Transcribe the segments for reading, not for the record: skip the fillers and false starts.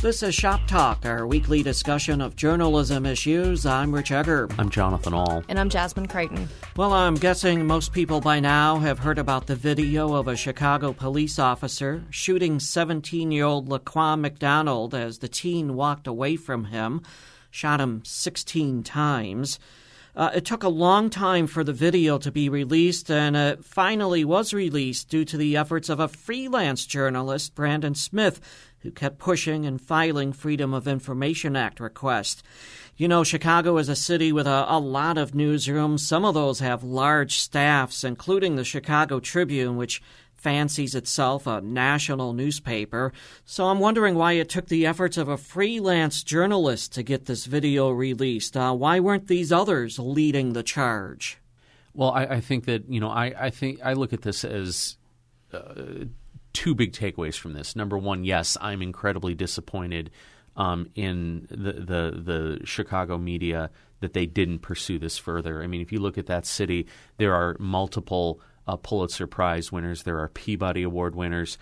This is Shop Talk, our weekly discussion of journalism issues. I'm Rich Egger. I'm Jonathan Ahl. And I'm Jasmine Creighton. Well, I'm guessing most people by now have heard about the video of a Chicago police officer shooting 17-year-old Laquan McDonald as the teen walked away from him, shot him 16 times. It took a long time for the video to be released, and it finally was released due to the efforts of a freelance journalist, Brandon Smith, who kept pushing and filing Freedom of Information Act requests. You know, Chicago is a city with a lot of newsrooms. Some of those have large staffs, including the Chicago Tribune, which fancies itself a national newspaper. So I'm wondering why it took the efforts of a freelance journalist to get this video released. Why weren't these others leading the charge? Well, I think that, I look at this as two big takeaways from this. Number one, yes, I'm incredibly disappointed in the Chicago media that they didn't pursue this further. I mean, if you look at that city, there are multiple Pulitzer Prize winners. There are Peabody Award winners.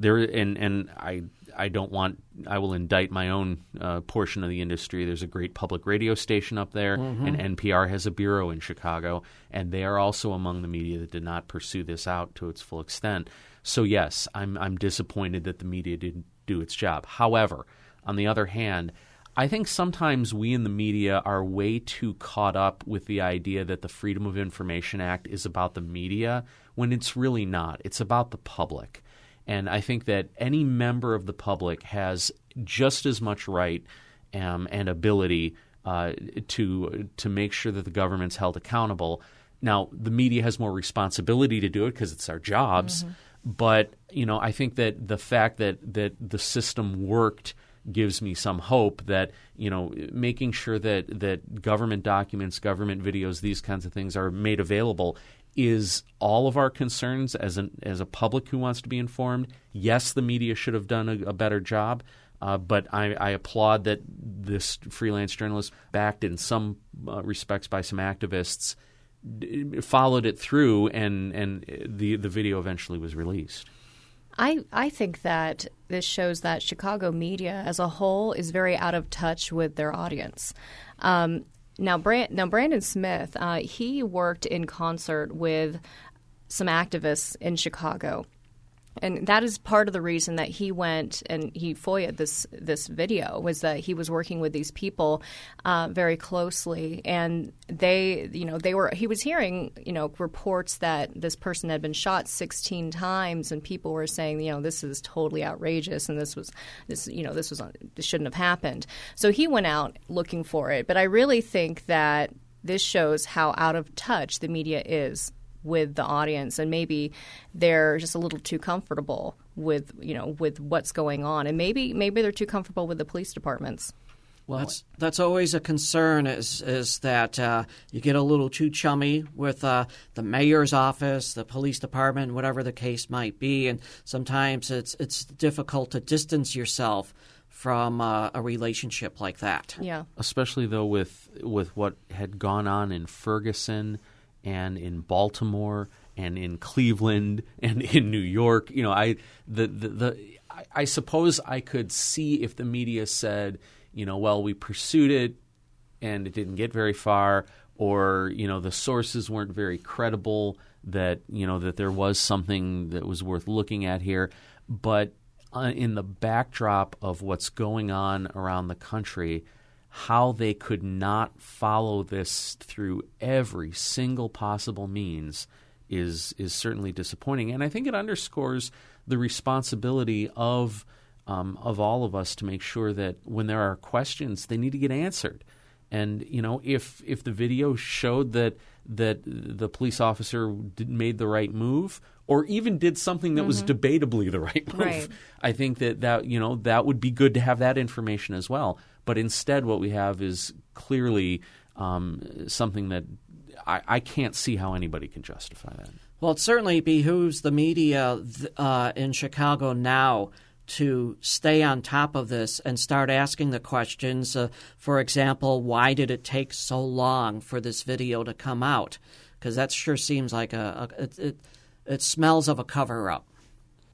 I will indict my own portion of the industry. There's a great public radio station up there, and NPR has a bureau in Chicago, and they are also among the media that did not pursue this out to its full extent. So yes, I'm disappointed that the media didn't do its job. However, on the other hand, I think sometimes we in the media are way too caught up with the idea that the Freedom of Information Act is about the media when it's really not. It's about the public. And I think that any member of the public has just as much right and ability to make sure that the government's held accountable. Now, the media has more responsibility to do it because it's our jobs. But, I think that the fact that the system worked gives me some hope that, making sure that government documents, government videos, these kinds of things are made available is all of our concerns as a public who wants to be informed. Yes, the media should have done a better job, but I applaud that this freelance journalist, backed in some respects by some activists, followed it through, and the video eventually was released. I think that this shows that Chicago media as a whole is very out of touch with their audience. Now, Brandon Smith, he worked in concert with some activists in Chicago. And that is part of the reason that he went and he FOIA'd this video, was that he was working with these people very closely, and he was hearing reports that this person had been shot 16 times, and people were saying this is totally outrageous, and this shouldn't have happened. So he went out looking for it. But I really think that this shows how out of touch the media is with the audience, and maybe they're just a little too comfortable with what's going on, and maybe they're too comfortable with the police departments. Well, that's always a concern is that you get a little too chummy with the mayor's office, the police department, whatever the case might be, and sometimes it's difficult to distance yourself from a relationship like that. Yeah, especially though with what had gone on in Ferguson and in Baltimore and in Cleveland and in New York. I suppose I could see if the media said, well, we pursued it and it didn't get very far, or, the sources weren't very credible, that there was something that was worth looking at here. But in the backdrop of what's going on around the country, how they could not follow this through every single possible means is certainly disappointing. And I think it underscores the responsibility of all of us to make sure that when there are questions, they need to get answered. And, if the video showed that the police officer made the right move, or even did something that was debatably the right move, right, I think that would be good to have that information as well. But instead, what we have is clearly something that I can't see how anybody can justify that. Well, it certainly behooves the media in Chicago now to stay on top of this and start asking the questions. For example, why did it take so long for this video to come out? Because that sure seems like it smells of a cover-up.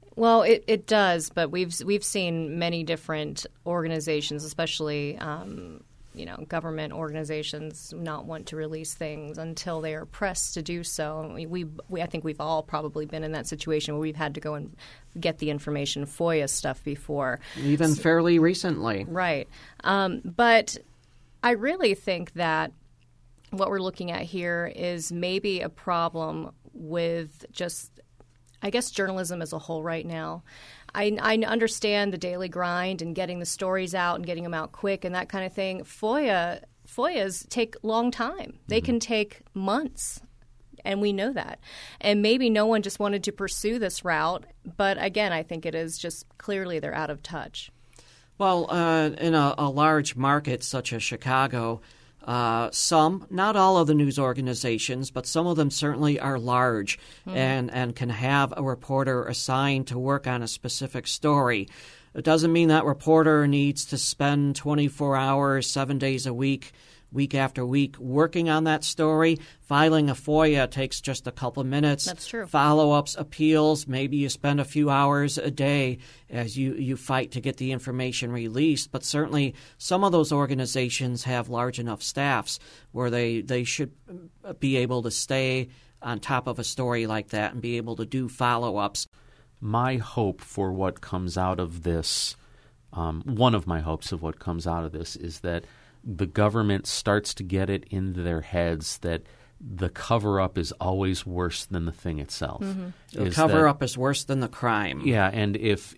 Well, it does, but we've seen many different organizations, especially government organizations, not want to release things until they are pressed to do so. I think we've all probably been in that situation where we've had to go and get the information, FOIA stuff before, even fairly recently, right? But I really think that what we're looking at here is maybe a problem with just, I guess, journalism as a whole right now. I understand the daily grind and getting the stories out and getting them out quick and that kind of thing. FOIAs take long time. They can take months, and we know that. And maybe no one just wanted to pursue this route. But again, I think it is just clearly they're out of touch. Well, in a large market such as Chicago, some, not all of the news organizations, but some of them certainly are large and can have a reporter assigned to work on a specific story. It doesn't mean that reporter needs to spend 24 hours, 7 days a week, week after week, working on that story. Filing a FOIA takes just a couple minutes. That's true. Follow-ups, appeals, maybe you spend a few hours a day as you fight to get the information released. But certainly some of those organizations have large enough staffs where they should be able to stay on top of a story like that and be able to do follow-ups. My hope for what comes out of this, one of my hopes of what comes out of this is that the government starts to get it into their heads that the cover-up is always worse than the thing itself. The cover-up is worse than the crime. Yeah, and if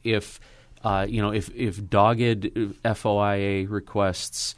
dogged FOIA requests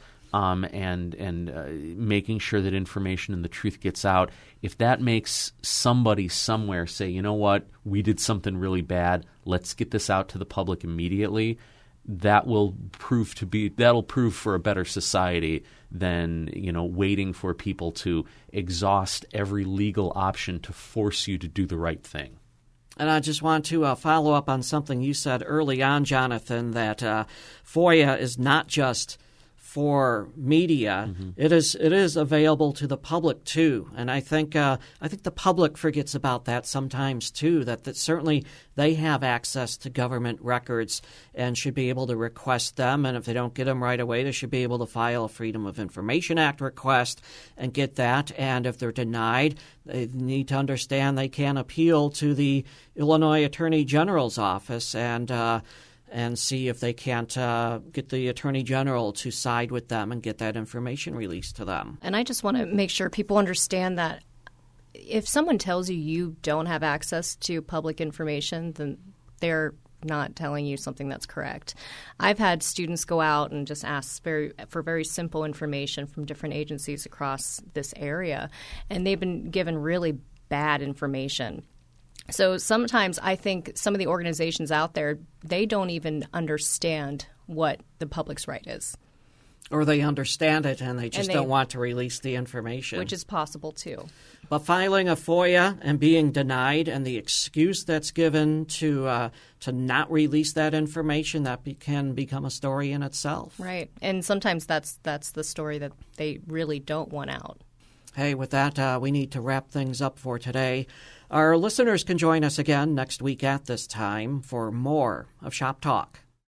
and making sure that information and the truth gets out, if that makes somebody somewhere say, you know what, we did something really bad, let's get this out to the public immediately, that'll prove for a better society than waiting for people to exhaust every legal option to force you to do the right thing. And I just want to follow up on something you said early on, Jonathan, that FOIA is not just for media. It is available to the public too, and I think the public forgets about that sometimes too. That certainly they have access to government records and should be able to request them. And if they don't get them right away, they should be able to file a Freedom of Information Act request and get that. And if they're denied, they need to understand they can appeal to the Illinois Attorney General's office and see if they can't get the Attorney General to side with them and get that information released to them. And I just want to make sure people understand that if someone tells you you don't have access to public information, then they're not telling you something that's correct. I've had students go out and just ask for very simple information from different agencies across this area, and they've been given really bad information. So sometimes I think some of the organizations out there, they don't even understand what the public's right is. Or they understand it and they just don't want to release the information. Which is possible too. But filing a FOIA and being denied and the excuse that's given to not release that information, that can become a story in itself. Right. And sometimes that's the story that they really don't want out. Hey, with that, we need to wrap things up for today. Our listeners can join us again next week at this time for more of Shop Talk.